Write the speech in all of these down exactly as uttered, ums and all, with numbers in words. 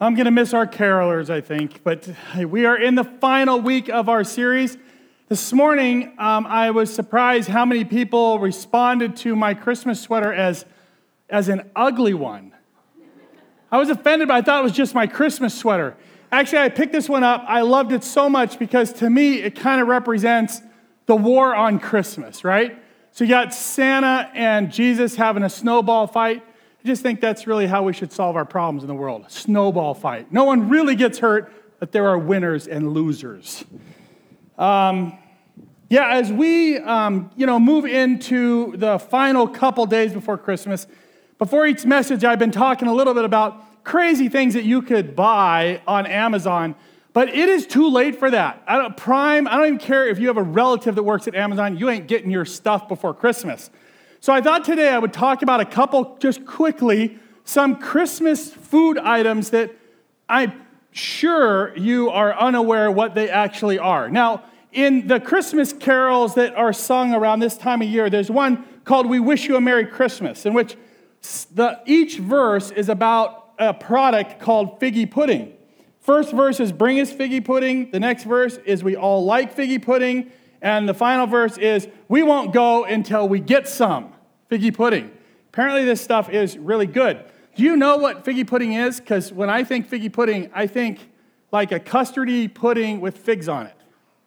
I'm going to miss our carolers, I think, but we are in the final week of our series. This morning, um, I was surprised how many people responded to my Christmas sweater as, as an ugly one. I was offended, but I thought it was just my Christmas sweater. Actually, I picked this one up. I loved it so much because to me, it kind of represents the war on Christmas, right? So you got Santa and Jesus having a snowball fight. I just think that's really how we should solve our problems in the world. A snowball fight. No one really gets hurt, but there are winners and losers. Um, yeah, as we um, you know move into the final couple days before Christmas, before each message, I've been talking a little bit about crazy things that you could buy on Amazon, but it is too late for that. I don't, Prime, I don't even care if you have a relative that works at Amazon, you ain't getting your stuff before Christmas. So I thought today I would talk about a couple, just quickly, some Christmas food items that I'm sure you are unaware what they actually are. Now, in the Christmas carols that are sung around this time of year, there's one called We Wish You a Merry Christmas, in which the, each verse is about a product called figgy pudding. First verse is bring us figgy pudding. The next verse is we all like figgy pudding. And the final verse is, we won't go until we get some figgy pudding. Apparently this stuff is really good. Do you know what figgy pudding is? Because when I think figgy pudding, I think like a custardy pudding with figs on it.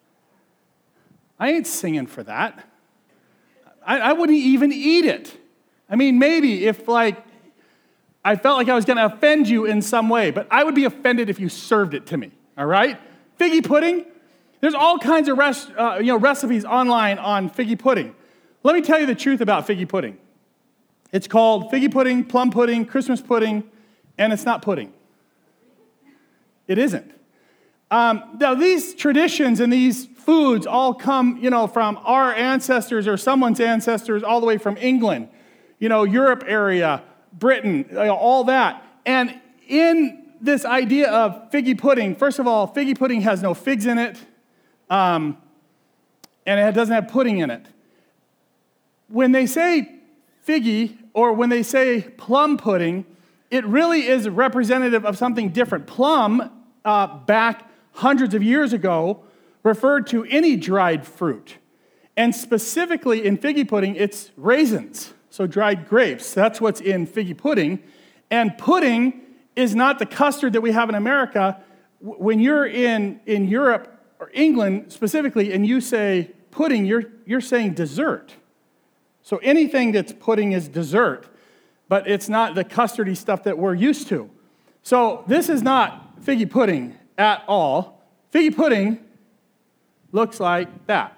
I ain't singing for that. I, I wouldn't even eat it. I mean, maybe if like, I felt like I was going to offend you in some way, but I would be offended if you served it to me, all right? Figgy pudding? There's all kinds of res- uh, you know, recipes online on figgy pudding. Let me tell you the truth about figgy pudding. It's called figgy pudding, plum pudding, Christmas pudding, and it's not pudding. It isn't. Um, now, these traditions and these foods all come, you know, from our ancestors or someone's ancestors all the way from England, you know, Europe area, Britain, you know, all that. And in this idea of figgy pudding, first of all, figgy pudding has no figs in it. Um, and it doesn't have pudding in it. When they say figgy, or when they say plum pudding, it really is representative of something different. Plum, uh, back hundreds of years ago, referred to any dried fruit. And specifically in figgy pudding, it's raisins, so dried grapes. That's what's in figgy pudding. And pudding is not the custard that we have in America. When you're in, in Europe, or England specifically, and you say pudding, you're, you're saying dessert. So anything that's pudding is dessert, but it's not the custardy stuff that we're used to. So this is not figgy pudding at all. Figgy pudding looks like that.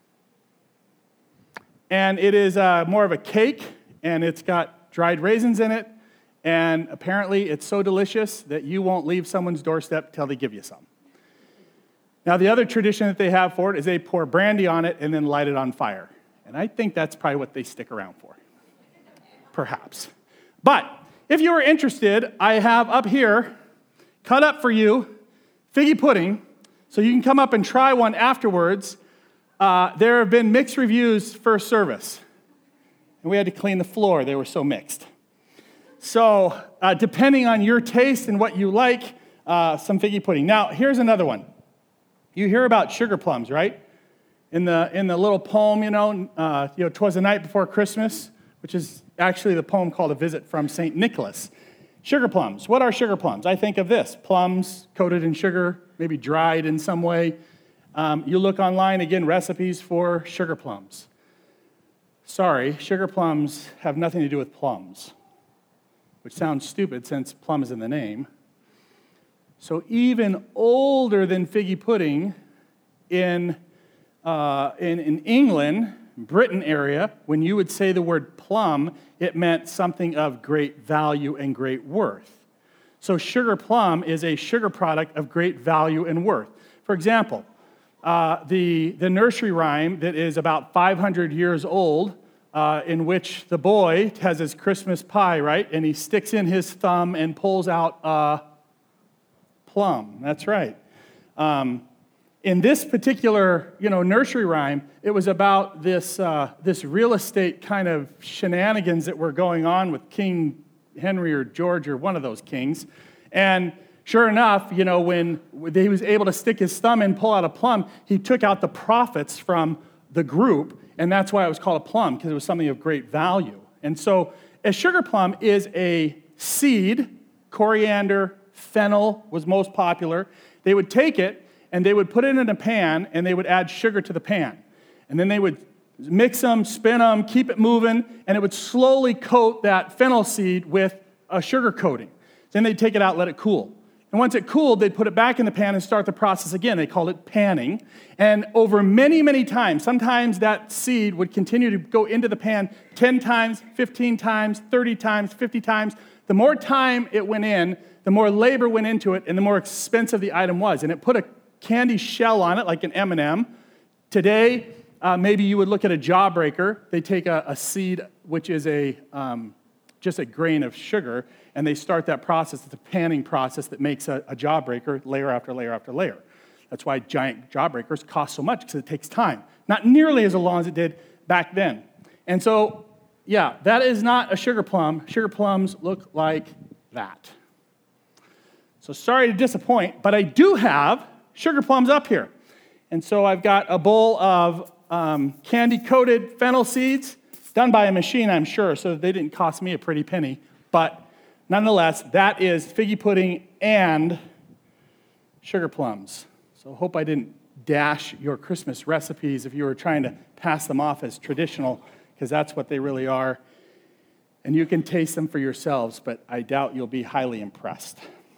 And it is uh, more of a cake, and it's got dried raisins in it, and apparently it's so delicious that you won't leave someone's doorstep till they give you some. Now, the other tradition that they have for it is they pour brandy on it and then light it on fire. And I think that's probably what they stick around for, perhaps. But if you are interested, I have up here, cut up for you, figgy pudding, so you can come up and try one afterwards. Uh, there have been mixed reviews first service. And we had to clean the floor. They were so mixed. So uh, depending on your taste and what you like, uh, some figgy pudding. Now, here's another one. You hear about sugar plums, right? In the in the little poem, you know, uh, you know, "'Twas the Night Before Christmas," which is actually the poem called "A Visit from Saint Nicholas." Sugar plums. What are sugar plums? I think of this: plums coated in sugar, maybe dried in some way. Um, you look online again, recipes for sugar plums. Sorry, sugar plums have nothing to do with plums, which sounds stupid since plum is in the name. So even older than figgy pudding, in, uh, in, in England, Britain area, when you would say the word plum, it meant something of great value and great worth. So sugar plum is a sugar product of great value and worth. For example, uh, the, the nursery rhyme that is about five hundred years old, uh, in which the boy has his Christmas pie, right? And he sticks in his thumb and pulls out a plum. That's right. Um, in this particular, you know, nursery rhyme, it was about this uh, this real estate kind of shenanigans that were going on with King Henry or George or one of those kings. And Sure enough, you know, when he was able to stick his thumb in, pull out a plum, he took out the profits from the group, and that's why it was called a plum, because it was something of great value. And so a sugar plum is a seed. Coriander, fennel was most popular. They would take it, and they would put it in a pan, and they would add sugar to the pan. And then they would mix them, spin them, keep it moving, and it would slowly coat that fennel seed with a sugar coating. Then they'd take it out, let it cool. And once it cooled, they'd put it back in the pan and start the process again. They called it panning. And over many, many times, sometimes that seed would continue to go into the pan ten times, fifteen times, thirty times, fifty times. The more time it went in, the more labor went into it, and the more expensive the item was. And it put a candy shell on it, like an M and M. Today, uh, maybe you would look at a Jawbreaker. They take a, a seed, which is a um, just a grain of sugar, and they start that process. It's a panning process that makes a, a Jawbreaker layer after layer after layer. That's why giant Jawbreakers cost so much, because it takes time. Not nearly as long as it did back then. And so, yeah, that is not a sugar plum. Sugar plums look like that. So sorry to disappoint, but I do have sugar plums up here. And so I've got a bowl of um, candy-coated fennel seeds, done by a machine, I'm sure, so they didn't cost me a pretty penny. But nonetheless, that is figgy pudding and sugar plums. So hope I didn't dash your Christmas recipes if you were trying to pass them off as traditional, because that's what they really are. And you can taste them for yourselves, but I doubt you'll be highly impressed.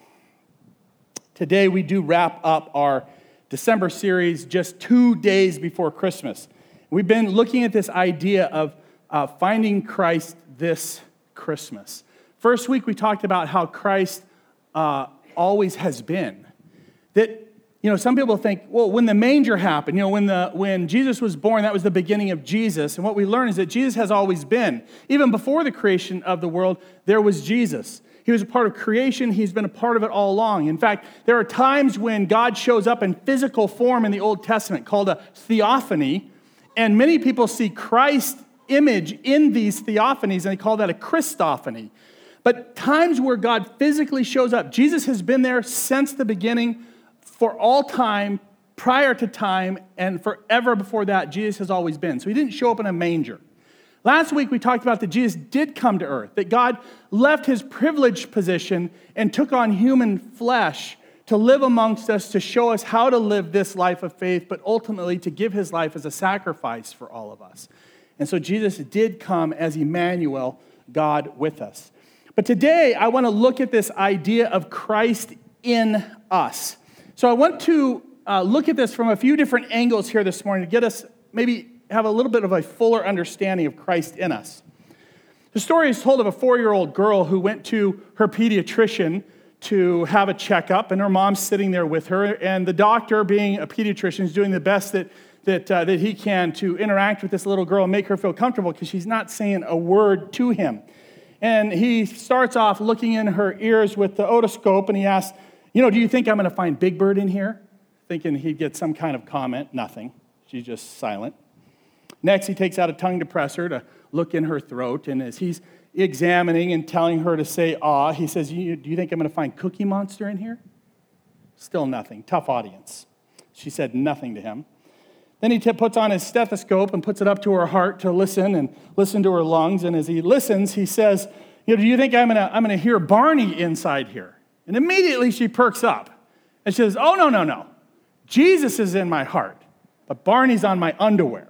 Today, we do wrap up our December series just two days before Christmas. We've been looking at this idea of uh, finding Christ this Christmas. First week, we talked about how Christ uh, always has been. That, you know, some people think, well, when the manger happened, you know, when the when Jesus was born, that was the beginning of Jesus. And what we learn is that Jesus has always been. Even before the creation of the world, there was Jesus. He was a part of creation. He's been a part of it all along. In fact, there are times when God shows up in physical form in the Old Testament called a theophany, and many people see Christ's image in these theophanies, and they call that a Christophany. But times where God physically shows up, Jesus has been there since the beginning, for all time, prior to time, and forever before that, Jesus has always been. So he didn't show up in a manger. Last week, we talked about that Jesus did come to earth, that God left his privileged position and took on human flesh to live amongst us, to show us how to live this life of faith, but ultimately to give his life as a sacrifice for all of us. And so Jesus did come as Emmanuel, God with us. But today, I want to look at this idea of Christ in us. So I want to uh, look at this from a few different angles here this morning to get us maybe have a little bit of a fuller understanding of Christ in us. The story is told of a four-year-old girl who went to her pediatrician to have a checkup, and her mom's sitting there with her, and the doctor, being a pediatrician, is doing the best that that uh, that he can to interact with this little girl and make her feel comfortable, because she's not saying a word to him. And he starts off looking in her ears with the otoscope, and he asks, you know, do you think I'm going to find Big Bird in here? Thinking he'd get some kind of comment. Nothing. She's just silent. Next, he takes out a tongue depressor to look in her throat, and as he's examining and telling her to say, ah, he says, do you think I'm going to find Cookie Monster in here? Still nothing. Tough audience. She said nothing to him. Then he t- puts on his stethoscope and puts it up to her heart to listen and listen to her lungs, and as he listens, he says, you know, do you think I'm going to I'm going to hear Barney inside here? And immediately she perks up, and she says, oh, no, no, no. Jesus is in my heart, but Barney's on my underwear.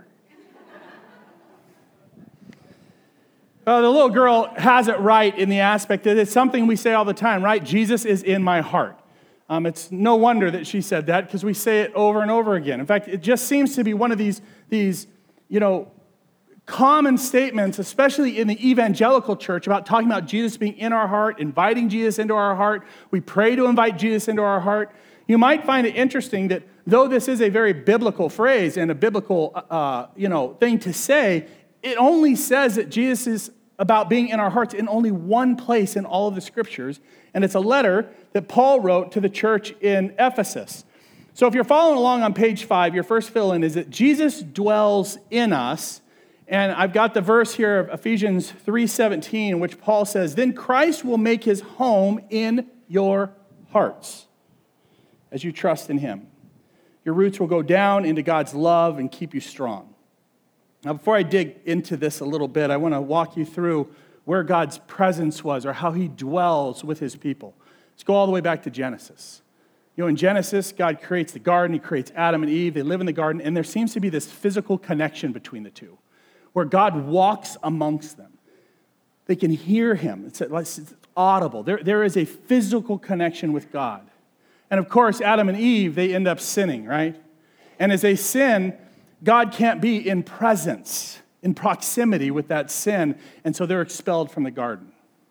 Uh, the little girl has it right in the aspect that it's something we say all the time, right? Jesus is in my heart. Um, it's no wonder that she said that, because we say it over and over again. In fact, it just seems to be one of these, these, you know, common statements, especially in the evangelical church, about talking about Jesus being in our heart, inviting Jesus into our heart. We pray to invite Jesus into our heart. You might find it interesting that though this is a very biblical phrase and a biblical, uh, you know, thing to say, it only says that Jesus is about being in our hearts in only one place in all of the scriptures, and it's a letter that Paul wrote to the church in Ephesus. So if you're following along on page five, your first fill-in is that Jesus dwells in us, and I've got the verse here of Ephesians three seventeen, in which Paul says, then Christ will make his home in your hearts as you trust in him. Your roots will go down into God's love and keep you strong. Now, before I dig into this a little bit, I want to walk you through where God's presence was or how he dwells with his people. Let's go all the way back to Genesis. You know, in Genesis, God creates the garden. He creates Adam and Eve. They live in the garden, and there seems to be this physical connection between the two, where God walks amongst them. They can hear him. It's, it's audible. There, there is a physical connection with God. And of course, Adam and Eve, they end up sinning, right? And as they sin, God can't be in presence, in proximity with that sin, and so they're expelled from the garden.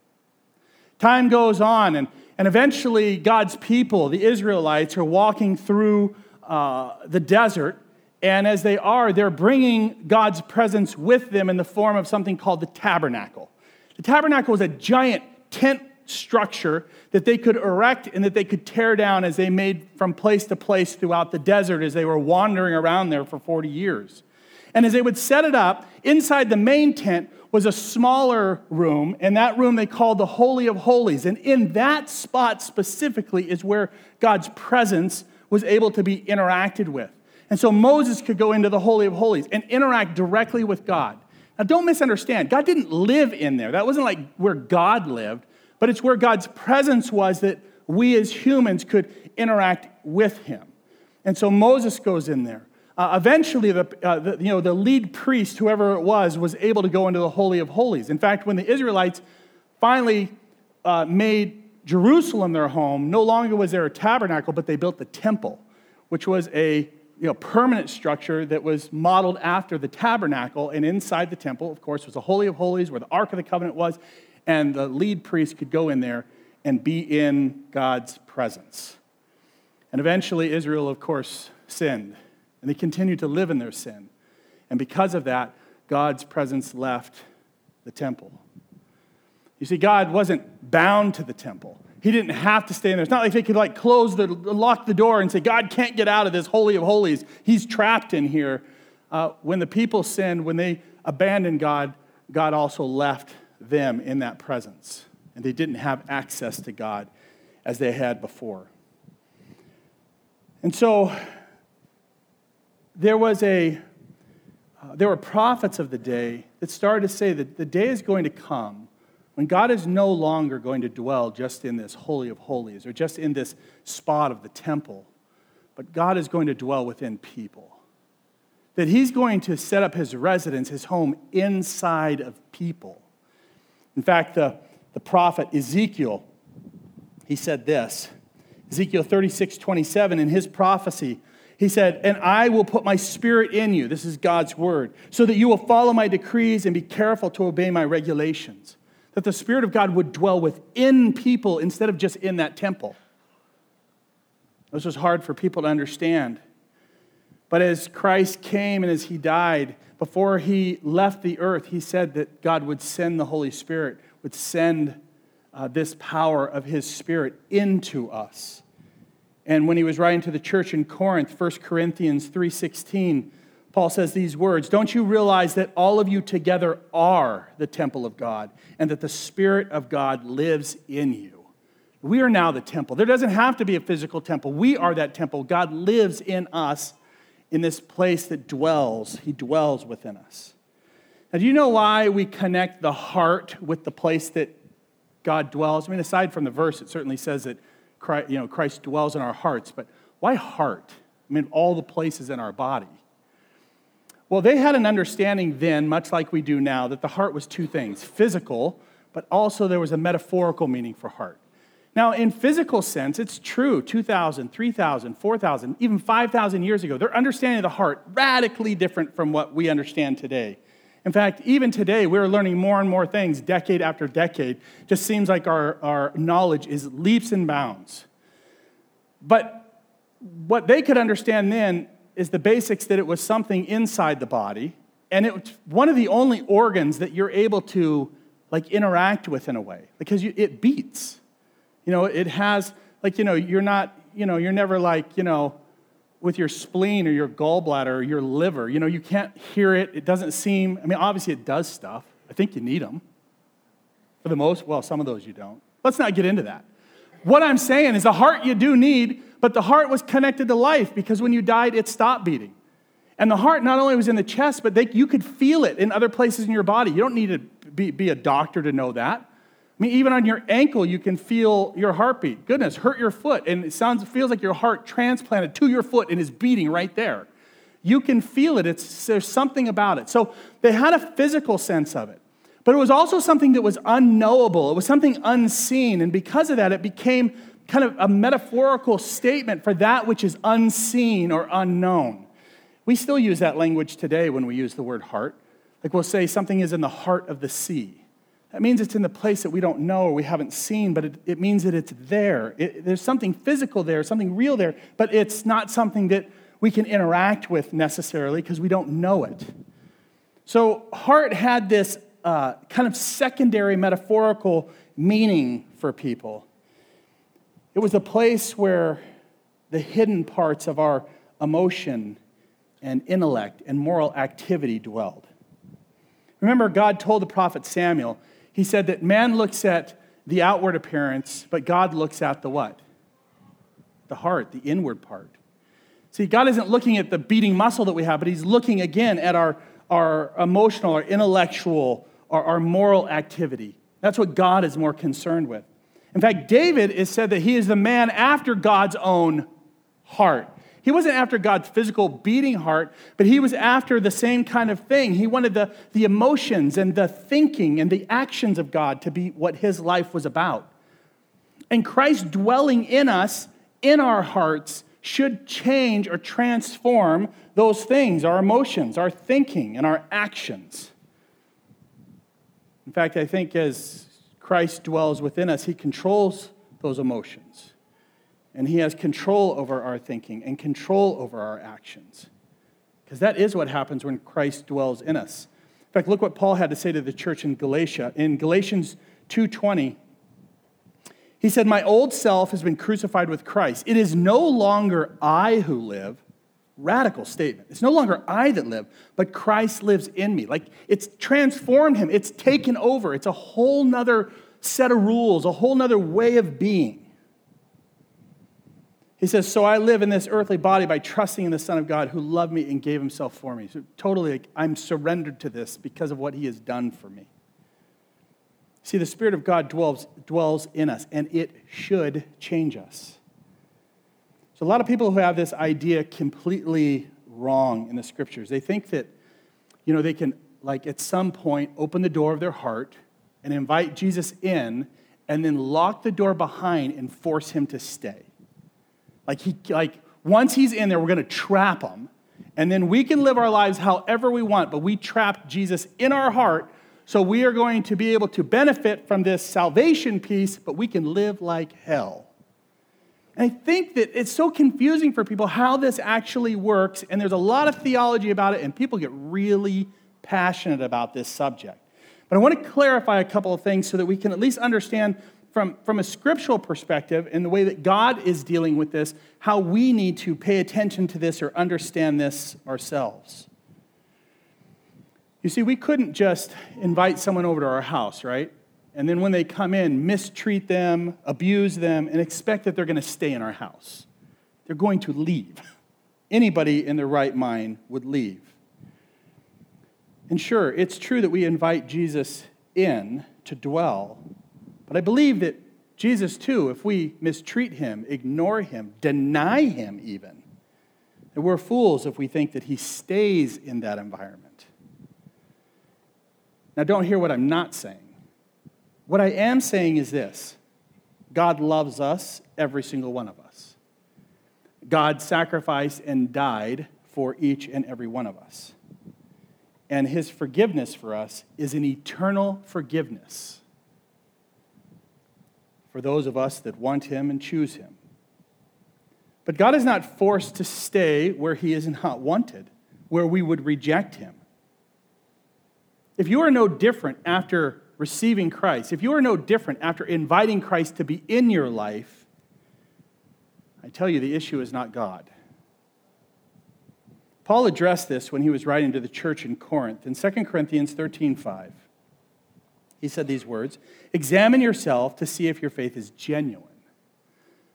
Time goes on, and, and eventually God's people, the Israelites, are walking through uh, the desert, and as they are, they're bringing God's presence with them in the form of something called the tabernacle. The tabernacle was a giant tent structure that they could erect and that they could tear down as they made from place to place throughout the desert as they were wandering around there for forty years. And as they would set it up, inside the main tent was a smaller room, and that room they called the Holy of Holies. And in that spot specifically is where God's presence was able to be interacted with. And so Moses could go into the Holy of Holies and interact directly with God. Now don't misunderstand, God didn't live in there. That wasn't like where God lived, but it's where God's presence was that we as humans could interact with him. And so Moses goes in there. Uh, eventually, the, uh, the, you know, the lead priest, whoever it was, was able to go into the Holy of Holies. In fact, when the Israelites finally uh, made Jerusalem their home, no longer was there a tabernacle, but they built the temple, which was a you know, permanent structure that was modeled after the tabernacle. And inside the temple, of course, was the Holy of Holies, where the Ark of the Covenant was, and the lead priest could go in there and be in God's presence. And eventually, Israel, of course, sinned. And they continued to live in their sin. And because of that, God's presence left the temple. You see, God wasn't bound to the temple. He didn't have to stay in there. It's not like they could like close the, lock the door and say, God can't get out of this Holy of Holies. He's trapped in here. Uh, when the people sinned, when they abandoned God, God also left them in that presence. And they didn't have access to God as they had before. And so there was a, uh, there were prophets of the day that started to say that the day is going to come when God is no longer going to dwell just in this Holy of Holies or just in this spot of the temple, but God is going to dwell within people. That he's going to set up his residence, his home, inside of people. In fact, the, the prophet Ezekiel, he said this, Ezekiel thirty-six twenty-seven, in his prophecy, he said, and I will put my spirit in you, this is God's word, so that you will follow my decrees and be careful to obey my regulations. That the Spirit of God would dwell within people instead of just in that temple. This was hard for people to understand. But as Christ came and as he died, before he left the earth, he said that God would send the Holy Spirit, would send uh, this power of his Spirit into us. And when he was writing to the church in Corinth, First Corinthians three sixteen, Paul says these words, don't you realize that all of you together are the temple of God and that the Spirit of God lives in you? We are now the temple. There doesn't have to be a physical temple. We are that temple. God lives in us in this place that dwells. He dwells within us. Now, do you know why we connect the heart with the place that God dwells? I mean, aside from the verse, it certainly says that Christ, you know, Christ dwells in our hearts, but why heart? I mean, all the places in our body. Well, they had an understanding then, much like we do now, that the heart was two things, physical, but also there was a metaphorical meaning for heart. Now, in physical sense, it's true, two thousand, three thousand, four thousand, even five thousand years ago, their understanding of the heart radically different from what we understand today. In fact, even today, we're learning more and more things decade after decade. Just seems like our, our knowledge is leaps and bounds. But what they could understand then is the basics that it was something inside the body, and it's one of the only organs that you're able to like interact with in a way, because you, it beats. You know, it has, like, you know, you're not, you know, you're never like, you know, with your spleen or your gallbladder or your liver, you know, you can't hear it. It doesn't seem, I mean, obviously it does stuff. I think you need them. For the most, well, some of those you don't. Let's not get into that. What I'm saying is the heart you do need, but the heart was connected to life because when you died, it stopped beating. And the heart not only was in the chest, but they, you could feel it in other places in your body. You don't need to be, be a doctor to know that. I mean, even on your ankle, you can feel your heartbeat. Goodness, hurt your foot, and it sounds, it feels like your heart transplanted to your foot and is beating right there. You can feel it. It's, there's something about it. So they had a physical sense of it. But it was also something that was unknowable. It was something unseen. And because of that, it became kind of a metaphorical statement for that which is unseen or unknown. We still use that language today when we use the word heart. Like we'll say something is in the heart of the sea. That means it's in the place that we don't know or we haven't seen, but it, it means that it's there. It, there's something physical there, something real there, but it's not something that we can interact with necessarily because we don't know it. So heart had this uh, kind of secondary metaphorical meaning for people. It was a place where the hidden parts of our emotion and intellect and moral activity dwelled. Remember, God told the prophet Samuel, he said that man looks at the outward appearance, but God looks at the what? The heart, the inward part. See, God isn't looking at the beating muscle that we have, but he's looking again at our, our emotional, our intellectual, our, our moral activity. That's what God is more concerned with. In fact, David is said that he is the man after God's own heart. He wasn't after God's physical beating heart, but he was after the same kind of thing. He wanted the, the emotions and the thinking and the actions of God to be what his life was about. And Christ dwelling in us, in our hearts, should change or transform those things, our emotions, our thinking, and our actions. In fact, I think as Christ dwells within us, he controls those emotions. And he has control over our thinking and control over our actions. Because that is what happens when Christ dwells in us. In fact, look what Paul had to say to the church in Galatia. In Galatians two twenty, he said, "My old self has been crucified with Christ. It is no longer I who live." Radical statement. It's no longer I that live, but Christ lives in me. Like, it's transformed him. It's taken over. It's a whole nother set of rules, a whole nother way of being. He says, "So I live in this earthly body by trusting in the Son of God who loved me and gave himself for me." So totally, like, I'm surrendered to this because of what he has done for me. See, the Spirit of God dwells, dwells in us, and it should change us. So a lot of people who have this idea completely wrong in the Scriptures, they think that, you know, they can, like, at some point open the door of their heart and invite Jesus in and then lock the door behind and force him to stay. Like, he, like once he's in there, we're going to trap him, and then we can live our lives however we want, but we trapped Jesus in our heart. So we are going to be able to benefit from this salvation piece, but we can live like hell. And I think that it's so confusing for people how this actually works, and there's a lot of theology about it, and people get really passionate about this subject. But I want to clarify a couple of things so that we can at least understand from, from a scriptural perspective and the way that God is dealing with this, how we need to pay attention to this or understand this ourselves. You see, we couldn't just invite someone over to our house, right? And then when they come in, mistreat them, abuse them, and expect that they're going to stay in our house. They're going to leave. Anybody in their right mind would leave. And sure, it's true that we invite Jesus in to dwell, but I believe that Jesus too, if we mistreat him, ignore him, deny him even, that we're fools if we think that he stays in that environment. Now, don't hear what I'm not saying. What I am saying is this: God loves us, every single one of us. God sacrificed and died for each and every one of us. And his forgiveness for us is an eternal forgiveness for those of us that want him and choose him. But God is not forced to stay where he is not wanted, where we would reject him. If you are no different after receiving Christ, if you are no different after inviting Christ to be in your life, I tell you, the issue is not God. Paul addressed this when he was writing to the church in Corinth. In Second Corinthians thirteen five, he said these words, "Examine yourself to see if your faith is genuine.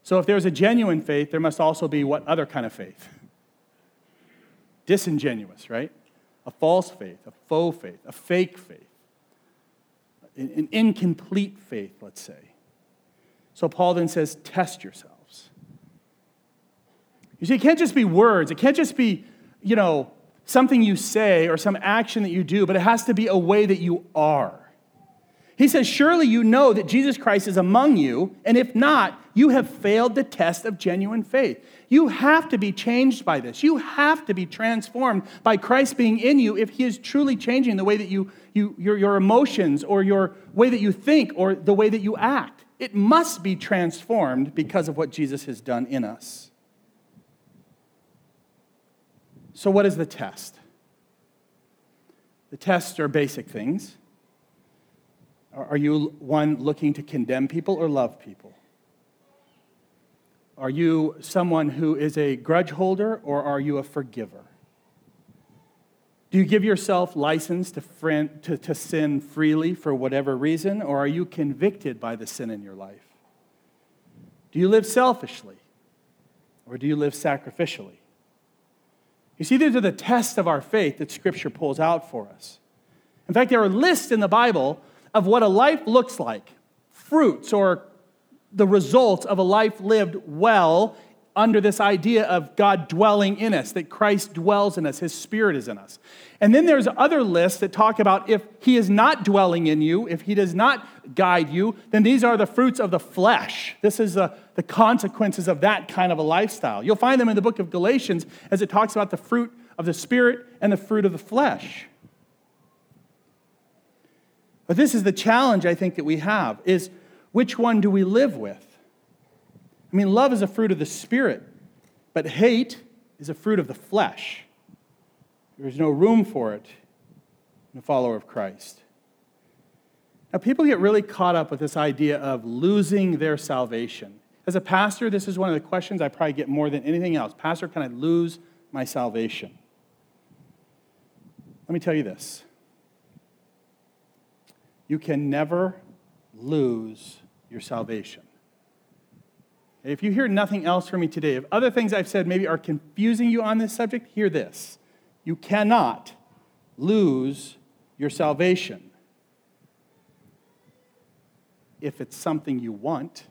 So if there's a genuine faith, there must also be what other kind of faith? Disingenuous, right? A false faith, a faux faith, a fake faith, an incomplete faith, let's say. So Paul then says, test yourselves. You see, it can't just be words. It can't just be, you know, something you say or some action that you do, but it has to be a way that you are. He says, surely you know that Jesus Christ is among you, and if not, you have failed the test of genuine faith. You have to be changed by this. You have to be transformed by Christ being in you if he is truly changing the way that you, you your, your emotions or your way that you think or the way that you act. It must be transformed because of what Jesus has done in us. So what is the test? The tests are basic things. Are you one looking to condemn people or love people? Are you someone who is a grudge holder or are you a forgiver? Do you give yourself license to, friend, to, to sin freely for whatever reason, or are you convicted by the sin in your life? Do you live selfishly or do you live sacrificially? You see, these are the tests of our faith that Scripture pulls out for us. In fact, there are lists in the Bible of what a life looks like, fruits or the results of a life lived well under this idea of God dwelling in us, that Christ dwells in us, his Spirit is in us. And then there's other lists that talk about if he is not dwelling in you, if he does not guide you, then these are the fruits of the flesh. This is the, the consequences of that kind of a lifestyle. You'll find them in the book of Galatians as it talks about the fruit of the Spirit and the fruit of the flesh. But this is the challenge, I think, that we have, is which one do we live with? I mean, love is a fruit of the Spirit, but hate is a fruit of the flesh. There's no room for it in a follower of Christ. Now, people get really caught up with this idea of losing their salvation. As a pastor, this is one of the questions I probably get more than anything else. Pastor, can I lose my salvation? Let me tell you this. You can never lose your salvation. If you hear nothing else from me today, if other things I've said maybe are confusing you on this subject, hear this. You cannot lose your salvation. If it's something you want,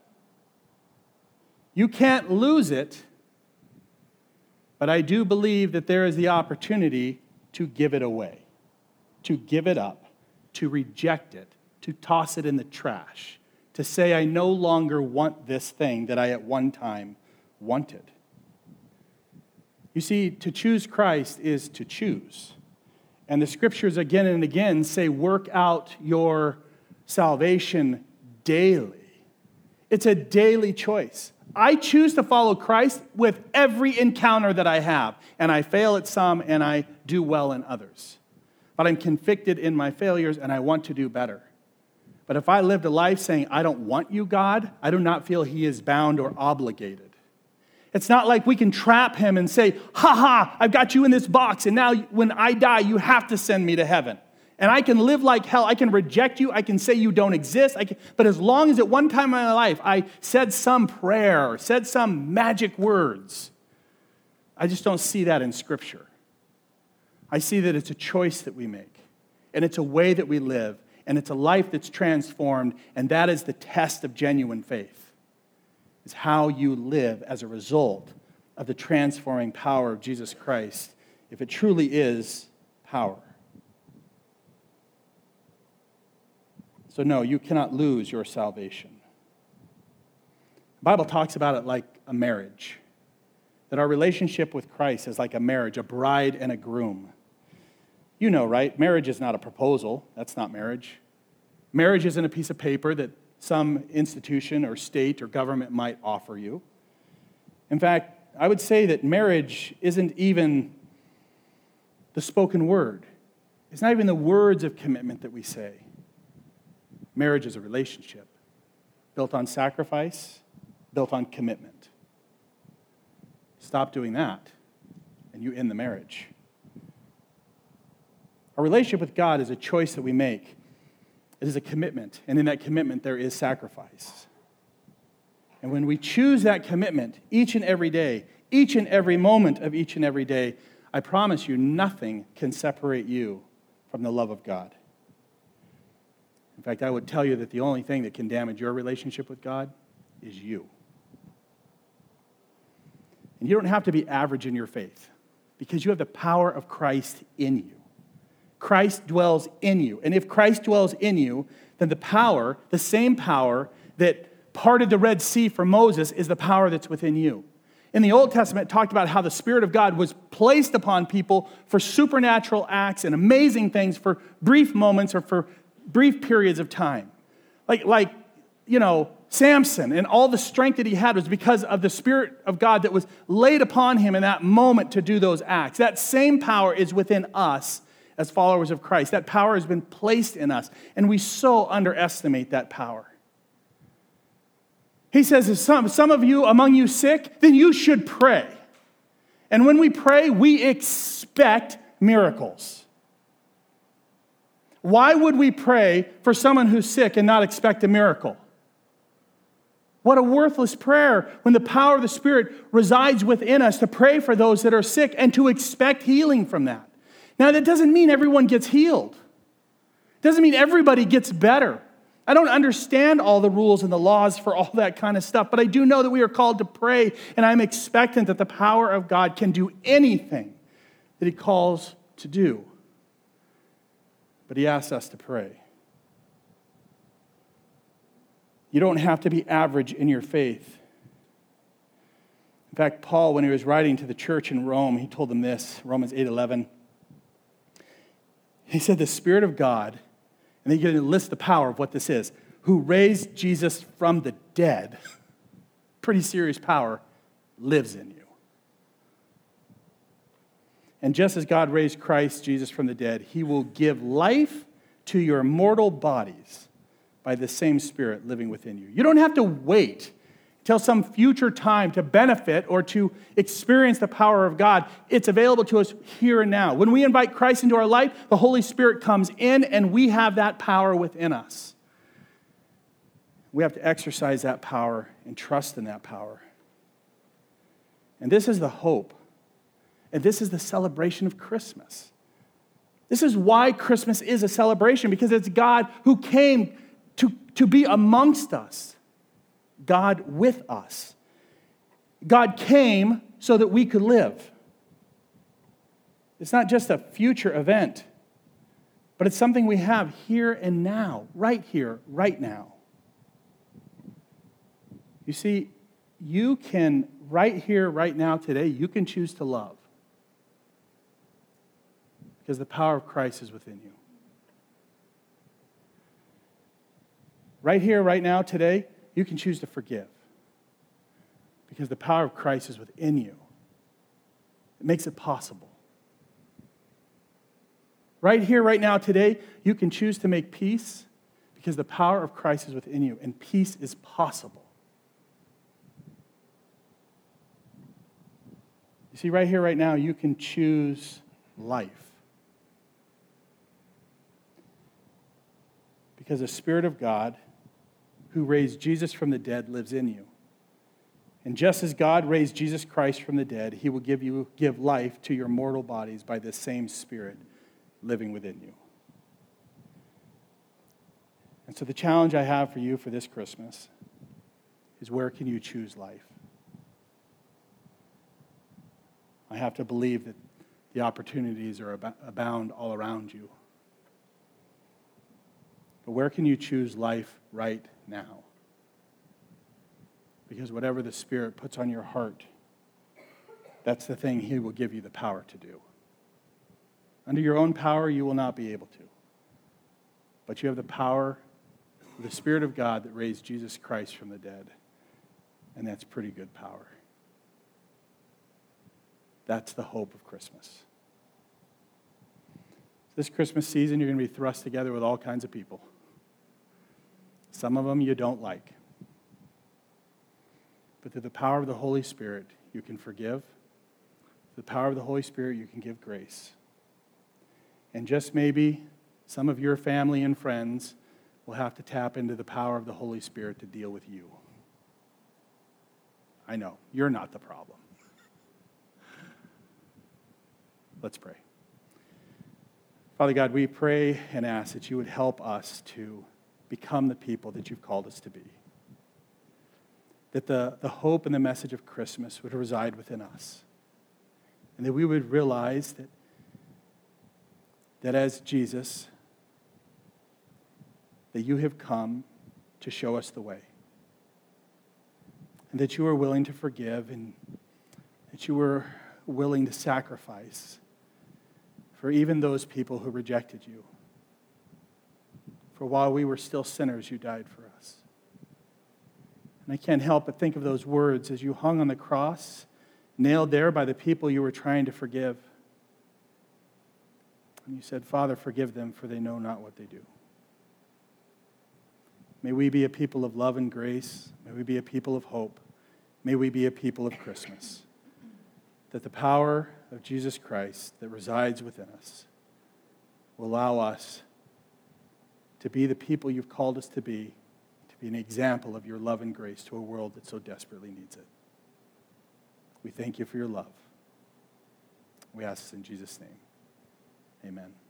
you can't lose it, but I do believe that there is the opportunity to give it away, to give it up, to reject it, to toss it in the trash, to say I no longer want this thing that I at one time wanted. You see, to choose Christ is to choose. And the scriptures again and again say, work out your salvation daily. It's a daily choice. I choose to follow Christ with every encounter that I have, and I fail at some and I do well in others. But I'm convicted in my failures and I want to do better. But if I lived a life saying, I don't want you, God, I do not feel he is bound or obligated. It's not like we can trap him and say, ha ha, I've got you in this box, and now when I die, you have to send me to heaven. And I can live like hell. I can reject you. I can say you don't exist. I can, but as long as at one time in my life I said some prayer, or said some magic words, I just don't see that in Scripture. I see that it's a choice that we make, and it's a way that we live, and it's a life that's transformed, and that is the test of genuine faith, is how you live as a result of the transforming power of Jesus Christ, if it truly is power. So no, you cannot lose your salvation. The Bible talks about it like a marriage, that our relationship with Christ is like a marriage, a bride and a groom. You know, right? Marriage is not a proposal. That's not marriage. Marriage isn't a piece of paper that some institution or state or government might offer you. In fact, I would say that marriage isn't even the spoken word. It's not even the words of commitment that we say. Marriage is a relationship built on sacrifice, built on commitment. Stop doing that, and you end the marriage. Our relationship with God is a choice that we make. It is a commitment, and in that commitment there is sacrifice. And when we choose that commitment each and every day, each and every moment of each and every day, I promise you, nothing can separate you from the love of God. In fact, I would tell you that the only thing that can damage your relationship with God is you. And you don't have to be average in your faith because you have the power of Christ in you. Christ dwells in you. And if Christ dwells in you, then the power, the same power that parted the Red Sea for Moses is the power that's within you. In the Old Testament, it talked about how the Spirit of God was placed upon people for supernatural acts and amazing things for brief moments or for brief periods of time. Like, like, you know, Samson and all the strength that he had was because of the Spirit of God that was laid upon him in that moment to do those acts. That same power is within us as followers of Christ. That power has been placed in us, and we so underestimate that power. He says, is some, some of you among you sick? Then you should pray. And when we pray, we expect miracles. Why would we pray for someone who's sick and not expect a miracle? What a worthless prayer when the power of the Spirit resides within us to pray for those that are sick and to expect healing from that. Now, that doesn't mean everyone gets healed. It doesn't mean everybody gets better. I don't understand all the rules and the laws for all that kind of stuff, but I do know that we are called to pray, and I'm expectant that the power of God can do anything that He calls to do. But He asks us to pray. You don't have to be average in your faith. In fact, Paul, when he was writing to the church in Rome, he told them this, Romans eight eleven. He said, the Spirit of God, and then you're going to list the power of what this is, who raised Jesus from the dead, pretty serious power, lives in you. And just as God raised Christ Jesus from the dead, He will give life to your mortal bodies by the same Spirit living within you. You don't have to wait till some future time to benefit or to experience the power of God. It's available to us here and now. When we invite Christ into our life, the Holy Spirit comes in and we have that power within us. We have to exercise that power and trust in that power. And this is the hope. And this is the celebration of Christmas. This is why Christmas is a celebration, because it's God who came to, to be amongst us. God with us. God came so that we could live. It's not just a future event, but it's something we have here and now, right here, right now. You see, you can, right here, right now, today, you can choose to love. Because the power of Christ is within you. Right here, right now, today, you can choose to forgive. Because the power of Christ is within you. It makes it possible. Right here, right now, today, you can choose to make peace because the power of Christ is within you, and peace is possible. You see, right here, right now, you can choose life. Because the Spirit of God, who raised Jesus from the dead, lives in you. And just as God raised Jesus Christ from the dead, He will give you give life to your mortal bodies by this same Spirit living within you. And so the challenge I have for you for this Christmas is, where can you choose life? I have to believe that the opportunities are ab- abound all around you. But where can you choose life right now? Because whatever the Spirit puts on your heart, that's the thing He will give you the power to do. Under your own power, you will not be able to. But you have the power of the Spirit of God that raised Jesus Christ from the dead. And that's pretty good power. That's the hope of Christmas. This Christmas season, you're going to be thrust together with all kinds of people. Some of them you don't like. But through the power of the Holy Spirit, you can forgive. Through the power of the Holy Spirit, you can give grace. And just maybe some of your family and friends will have to tap into the power of the Holy Spirit to deal with you. I know, you're not the problem. Let's pray. Father God, we pray and ask that you would help us to become the people that you've called us to be. That the, the hope and the message of Christmas would reside within us. And that we would realize that, that as Jesus, that you have come to show us the way. And that you are willing to forgive, and that you were willing to sacrifice for even those people who rejected you. For while we were still sinners, you died for us. And I can't help but think of those words as you hung on the cross, nailed there by the people you were trying to forgive. And you said, Father, forgive them, for they know not what they do. May we be a people of love and grace. May we be a people of hope. May we be a people of Christmas. That the power of Jesus Christ that resides within us will allow us to be the people you've called us to be, to be an example of your love and grace to a world that so desperately needs it. We thank you for your love. We ask this in Jesus' name. Amen.